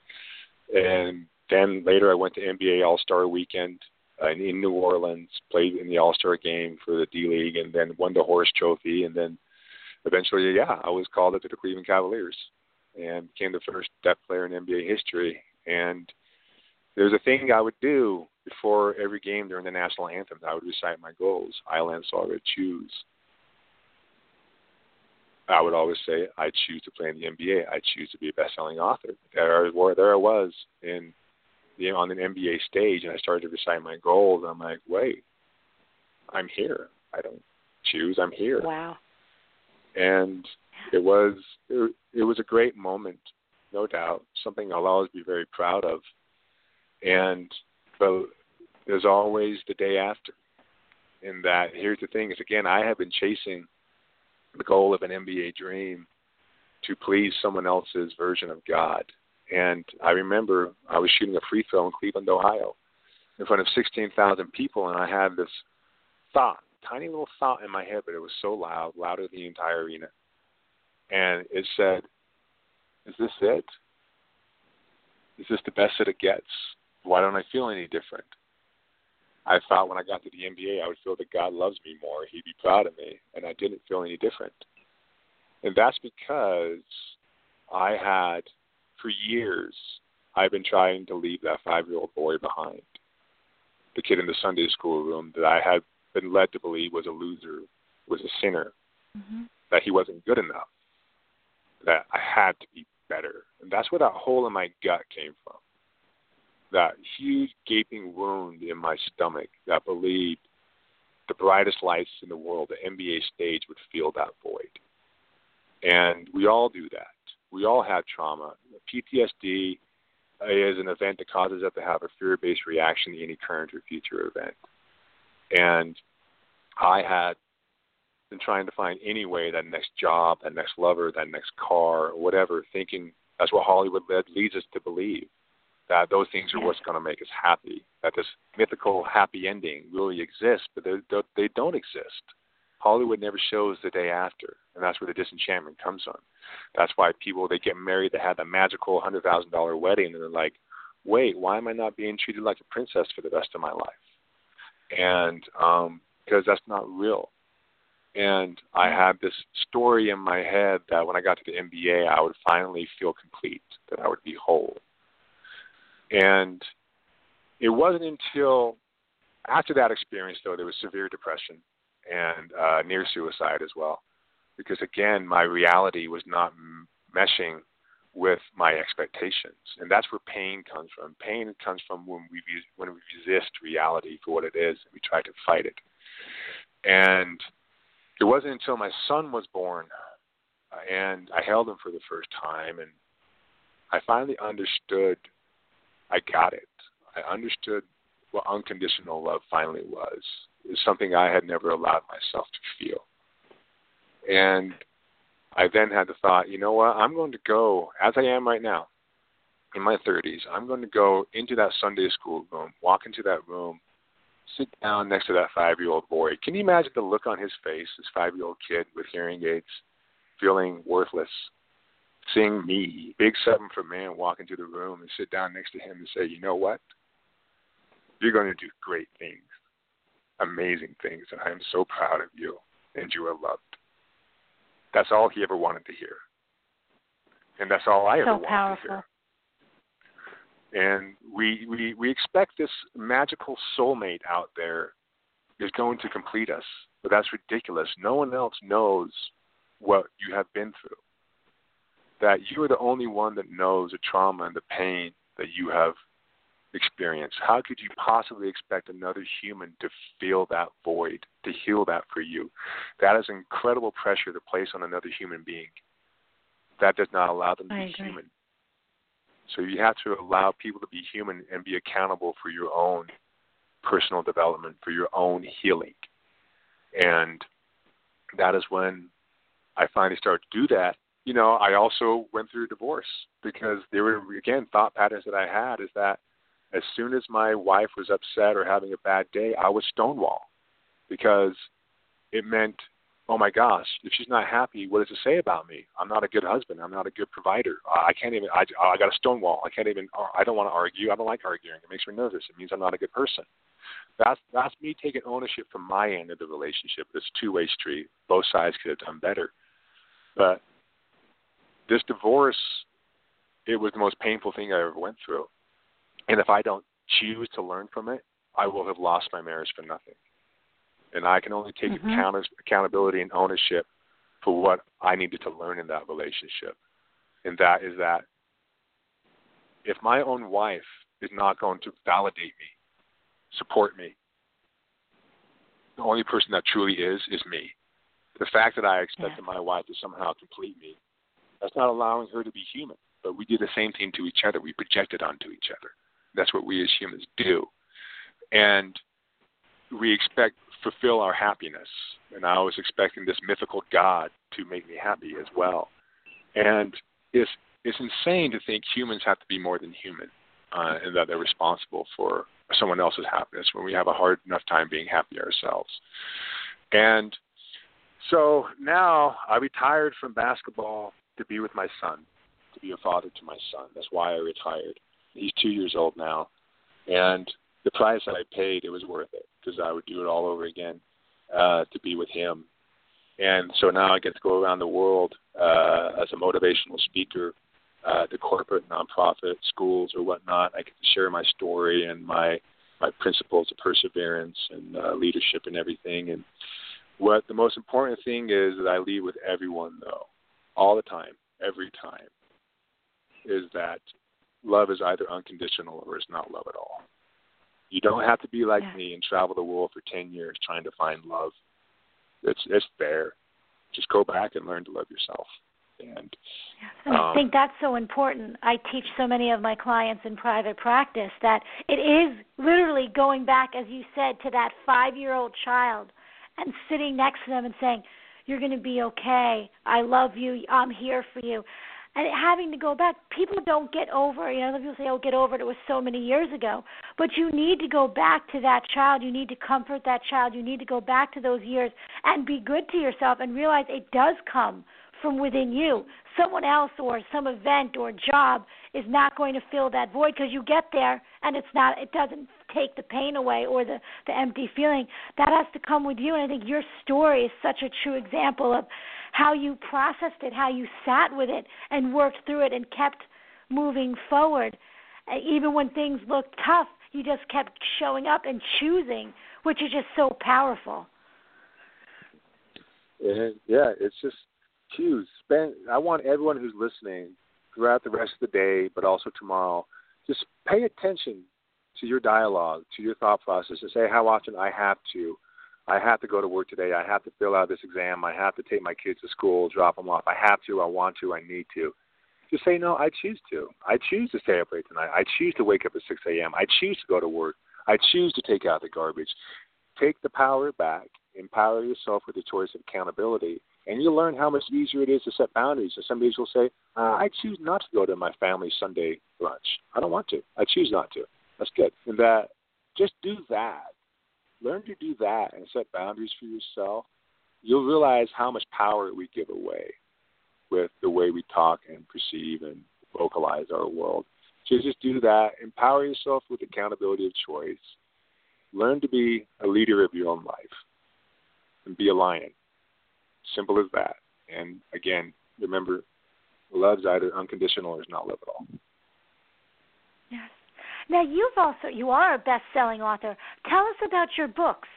and then later I went to N B A All-Star Weekend uh, in New Orleans, played in the All-Star game for the D-League, and then won the Horace Trophy. And then eventually, yeah, I was called up to the Cleveland Cavaliers and became the first depth player in N B A history. And there's a thing I would do before every game during the national anthem. I would recite my goals. I, Lance Allred, choose. I would always say, I choose to play in the N B A. I choose to be a best-selling author. There, there I was in, you know, on an N B A stage, and I started to recite my goals. I'm like, wait, I'm here. I don't choose. I'm here. Wow. And it was it, it was a great moment, no doubt, something I'll always be very proud of. And but there's always the day after. In that, here's the thing, is again, I have been chasing the goal of an N B A dream to please someone else's version of God. And I remember I was shooting a free throw in Cleveland, Ohio, in front of sixteen thousand people, and I had this thought, tiny little thought in my head, but it was so loud, louder than the entire arena. And it said, is this it? Is this the best that it gets? Why don't I feel any different? I thought when I got to the N B A, I would feel that God loves me more. He'd be proud of me, and I didn't feel any different. And that's because I had, for years, I've been trying to leave that five-year-old boy behind, the kid in the Sunday school room that I had been led to believe was a loser, was a sinner, mm-hmm. that he wasn't good enough, that I had to be better. And that's where that hole in my gut came from. That huge gaping wound in my stomach that believed the brightest lights in the world, the N B A stage, would fill that void. And we all do that. We all have trauma. P T S D is an event that causes us to have a fear-based reaction to any current or future event. And I had been trying to find any way, that next job, that next lover, that next car, or whatever, thinking that's what Hollywood led, leads us to believe, that those things are what's going to make us happy, that this mythical happy ending really exists, but they, they don't exist. Hollywood never shows the day after, and that's where the disenchantment comes from. That's why people, they get married, they have a magical one hundred thousand dollars wedding, and they're like, wait, why am I not being treated like a princess for the rest of my life? And um, because that's not real. And I had this story in my head that when I got to the N B A, I would finally feel complete, that I would be whole. And it wasn't until after that experience, though, there was severe depression and uh, near suicide as well. Because, again, my reality was not m- meshing with my expectations. And that's where pain comes from. Pain comes from when we when we resist reality for what it is and we try to fight it. And it wasn't until my son was born uh, and I held him for the first time, and I finally understood, I got it. I understood what unconditional love finally was. It was something I had never allowed myself to feel. And I then had the thought, you know what, I'm going to go, as I am right now, in my thirties, I'm going to go into that Sunday school room, walk into that room, sit down next to that five-year-old boy. Can you imagine the look on his face, this five-year-old kid with hearing aids, feeling worthless, seeing me, big seven-foot man, walk into the room and sit down next to him and say, you know what, you're going to do great things, amazing things, and I am so proud of you, and you are loved. That's all he ever wanted to hear. And that's all I ever so wanted powerful. to hear. And we, we we expect this magical soulmate out there is going to complete us. But that's ridiculous. No one else knows what you have been through. That you are the only one that knows the trauma and the pain that you have experienced. How could you possibly expect another human to feel that void, to heal that for you? That is incredible pressure to place on another human being. That does not allow them to I be agree. human. So you have to allow people to be human and be accountable for your own personal development, for your own healing. And that is when I finally started to do that. You know, I also went through a divorce because there were, again, thought patterns that I had is that as soon as my wife was upset or having a bad day, I would stonewall because it meant, oh my gosh, if she's not happy, what does it say about me? I'm not a good husband. I'm not a good provider. I can't even, I, I got a stonewall. I can't even, I don't want to argue. I don't like arguing. It makes me nervous. It means I'm not a good person. That's, that's me taking ownership from my end of the relationship. It's a two-way street. Both sides could have done better. But this divorce, it was the most painful thing I ever went through. And if I don't choose to learn from it, I will have lost my marriage for nothing. And I can only take Mm-hmm. account- accountability and ownership for what I needed to learn in that relationship. And that is that if my own wife is not going to validate me, support me, the only person that truly is, is me. The fact that I expected Yeah. my wife to somehow complete me, that's not allowing her to be human. But we do the same thing to each other. We project it onto each other. That's what we as humans do. And we expect, fulfill our happiness. And I was expecting this mythical God to make me happy as well. And it's, it's insane to think humans have to be more than human uh, and that they're responsible for someone else's happiness when we have a hard enough time being happy ourselves. And so now I retired from basketball to be with my son, to be a father to my son. That's why I retired. He's two years old now. And the price that I paid, it was worth it because I would do it all over again uh, to be with him. And so now I get to go around the world uh, as a motivational speaker uh, to corporate, nonprofit, schools or whatnot. I get to share my story and my my principles of perseverance and uh, leadership and everything. And what the most important thing is that I leave with everyone, though, all the time, every time, is that love is either unconditional or it's not love at all. You don't have to be like yeah. me and travel the world for ten years trying to find love. It's it's there. Just go back and learn to love yourself. And, and I um, think that's so important. I teach so many of my clients in private practice that it is literally going back, as you said, to that five-year-old child and sitting next to them and saying, you're going to be okay. I love you. I'm here for you. And having to go back, people don't get over, you know, people say, oh, get over it, it was so many years ago. But you need to go back to that child. You need to comfort that child. You need to go back to those years and be good to yourself and realize it does come from within you. Someone else or some event or job is not going to fill that void because you get there and it's not, it doesn't take the pain away or the, the empty feeling. That has to come with you. And I think your story is such a true example of how you processed it, how you sat with it and worked through it and kept moving forward. Uh, even when things looked tough, you just kept showing up and choosing, which is just so powerful. And yeah, it's just choose. Spend. I want everyone who's listening throughout the rest of the day, but also tomorrow, just pay attention to your dialogue, to your thought process, and say how often I have to. I have to go to work today. I have to fill out this exam. I have to take my kids to school, drop them off. I have to. I want to. I need to. Just say, no, I choose to. I choose to stay up late tonight. I choose to wake up at six a.m. I choose to go to work. I choose to take out the garbage. Take the power back. Empower yourself with the choice of accountability. And you'll learn how much easier it is to set boundaries. And some days will say, uh, I choose not to go to my family's Sunday lunch. I don't want to. I choose not to. That's good. And that, just do that. Learn to do that and set boundaries for yourself. You'll realize how much power we give away with the way we talk and perceive and vocalize our world. So just do that. Empower yourself with accountability of choice. Learn to be a leader of your own life and be a lion. Simple as that. And again, remember, love's either unconditional or is not love at all. Yes. Now, you've also, you are a best-selling author. Tell us about your books.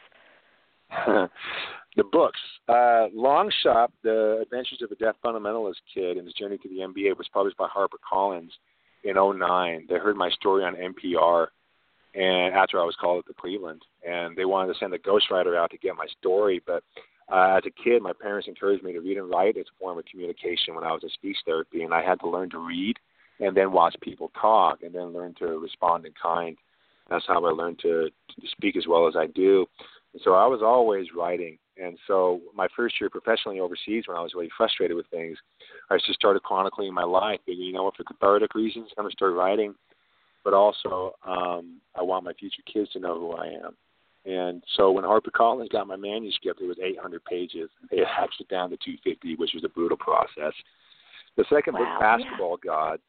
The books. Uh, Long Shot, The Adventures of a Deaf Fundamentalist Kid and His Journey to the M B A was published by HarperCollins in oh nine. They heard my story on N P R and after I was called up to Cleveland. And they wanted to send a ghostwriter out to get my story. But uh, as a kid, my parents encouraged me to read and write as a form of communication when I was in speech therapy. And I had to learn to read and then watch people talk, and then learn to respond in kind. That's how I learned to, to speak as well as I do. And so I was always writing. And so my first year professionally overseas, when I was really frustrated with things, I just started chronicling my life. And, you know what, for cathartic reasons, I'm going to start writing. But also, um, I want my future kids to know who I am. And so when HarperCollins got my manuscript, it was eight hundred pages. They hatched it down to two hundred fifty, which was a brutal process. The second wow, book, Basketball yeah. Gods,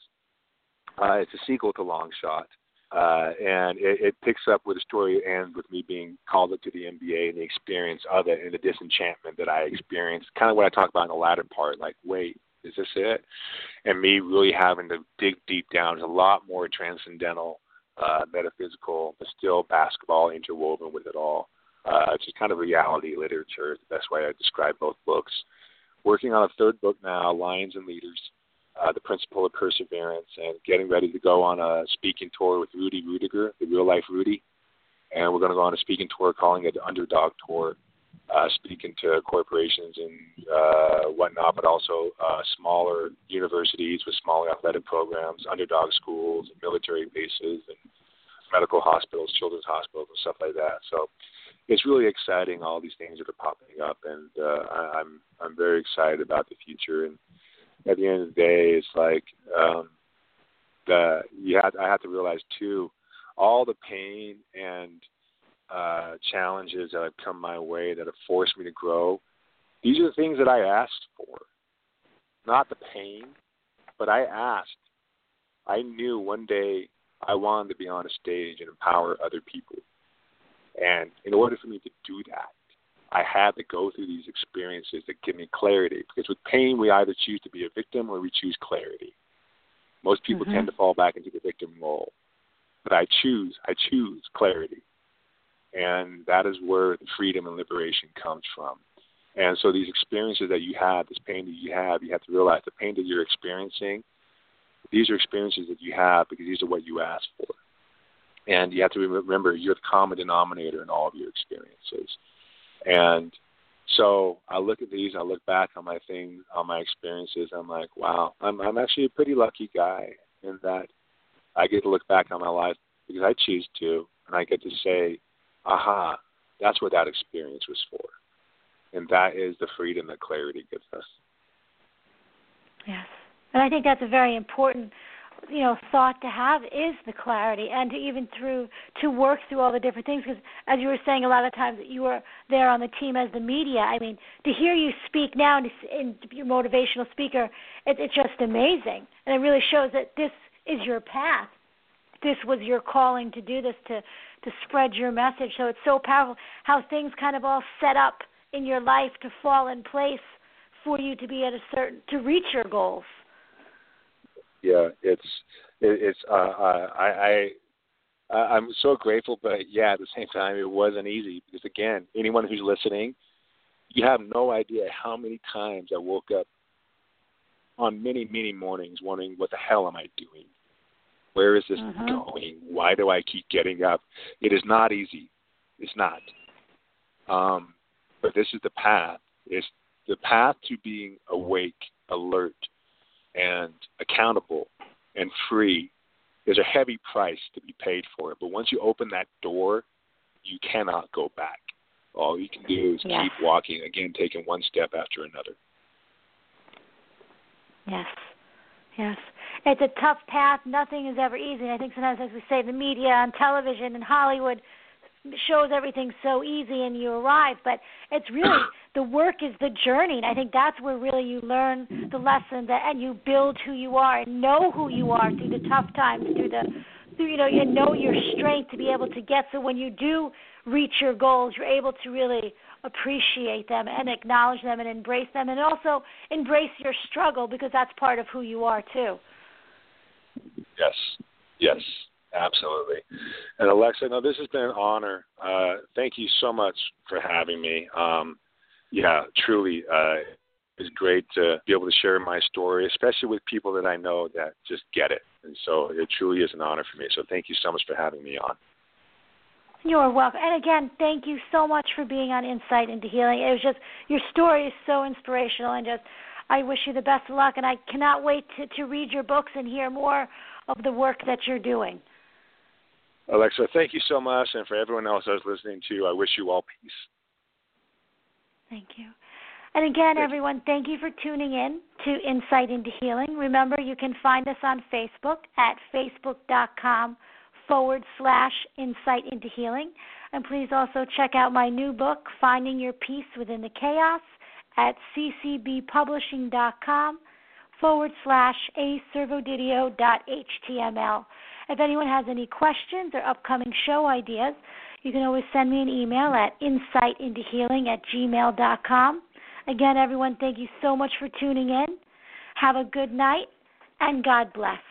Uh, it's a sequel to Long Shot, uh, and it, it picks up where the story ends with me being called up to the N B A and the experience of it and the disenchantment that I experienced, kind of what I talked about in the latter part, like, wait, is this it? And me really having to dig deep down. There's a lot more transcendental, uh, metaphysical, but still basketball interwoven with it all. Uh, it's just kind of reality literature is the best way I describe both books. Working on a third book now, Lions and Leaders. Uh, the Principle of Perseverance, and getting ready to go on a speaking tour with Rudy Rudiger, the real-life Rudy. And we're going to go on a speaking tour calling it the Underdog Tour, uh, speaking to corporations and uh, whatnot, but also uh, smaller universities with smaller athletic programs, underdog schools, military bases, and medical hospitals, children's hospitals, and stuff like that. So it's really exciting, all these things that are popping up, and uh, I, I'm I'm very excited about the future. And at the end of the day, it's like um, the you have I have to realize too, all the pain and uh, challenges that have come my way that have forced me to grow. These are the things that I asked for, not the pain, but I asked. I knew one day I wanted to be on a stage and empower other people, and in order for me to do that, I had to go through these experiences that give me clarity. Because with pain, we either choose to be a victim or we choose clarity. Most people mm-hmm. tend to fall back into the victim role. But I choose, I choose clarity. And that is where the freedom and liberation comes from. And so these experiences that you have, this pain that you have, you have to realize the pain that you're experiencing, these are experiences that you have because these are what you asked for. And you have to remember you're the common denominator in all of your experiences. And so I look at these, I look back on my things, on my experiences, I'm like, wow, I'm I'm actually a pretty lucky guy in that I get to look back on my life because I choose to, and I get to say, aha, that's what that experience was for. And that is the freedom that clarity gives us. Yes. And I think that's a very important, you know, thought to have is the clarity and to even through to work through all the different things. Because as you were saying, a lot of times that you were there on the team as the media. I mean, to hear you speak now and you're a motivational speaker, it, it's just amazing. And it really shows that this is your path. This was your calling to do this, to, to spread your message. So it's so powerful how things kind of all set up in your life to fall in place for you to be at a certain, to reach your goals. Yeah, it's it, it's uh, I I I'm so grateful, but yeah, at the same time, it wasn't easy because again, anyone who's listening, you have no idea how many times I woke up on many, many mornings wondering, what the hell am I doing? Where is this mm-hmm. going? Why do I keep getting up? It is not easy. It's not. Um, but this is the path. It's the path to being awake, alert, and accountable and free. There's a heavy price to be paid for it. But once you open that door, you cannot go back. All you can do is yes. keep walking, again, taking one step after another. Yes. Yes. It's a tough path. Nothing is ever easy. I think sometimes, as we say, the media on television and Hollywood shows everything so easy and you arrive, but it's really, the work is the journey, and I think that's where really you learn the lessons and you build who you are and know who you are through the tough times, through the, through, you know, you know your strength to be able to get, so when you do reach your goals, you're able to really appreciate them and acknowledge them and embrace them, and also embrace your struggle, because that's part of who you are too. Yes, yes, absolutely. And Alexa, no, this has been an honor. Uh, thank you so much for having me. Um, yeah, truly, uh, it's great to be able to share my story, especially with people that I know that just get it. And so it truly is an honor for me. So thank you so much for having me on. You're welcome. And again, thank you so much for being on Insight into Healing. It was just, your story is so inspirational, and just, I wish you the best of luck, and I cannot wait to, to read your books and hear more of the work that you're doing. Alexa, thank you so much, and for everyone else I was listening to, I wish you all peace. Thank you. And again, thank everyone, you. thank you for tuning in to Insight into Healing. Remember, you can find us on Facebook at facebook.com forward slash Insight into Healing. And please also check out my new book, Finding Your Peace Within the Chaos, at ccbpublishing.com forward slash aservodidio.html. If anyone has any questions or upcoming show ideas, you can always send me an email at insightintohealing at gmail dot com. Again, everyone, thank you so much for tuning in. Have a good night, and God bless.